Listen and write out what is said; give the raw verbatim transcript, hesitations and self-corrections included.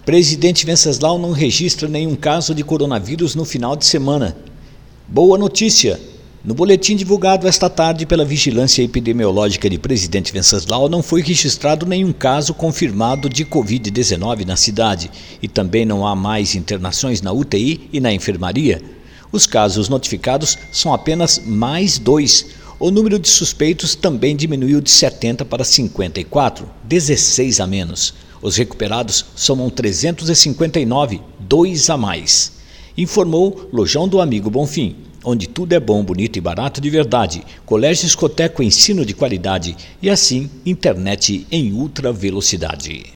Presidente Venceslau não registra nenhum caso de coronavírus no final de semana. Boa notícia! No boletim divulgado esta tarde pela Vigilância Epidemiológica de Presidente Venceslau, não foi registrado nenhum caso confirmado de covid dezenove na cidade e também não há mais internações na U T I e na enfermaria. Os casos notificados são apenas mais dois. O número de suspeitos também diminuiu de setenta para cinquenta e quatro, dezesseis a menos. Os recuperados somam trezentos e cinquenta e nove, dois a mais. Informou Lojão do Amigo Bonfim, onde tudo é bom, bonito e barato de verdade. Colégio Escoteco, ensino de qualidade e assim internet em ultra velocidade.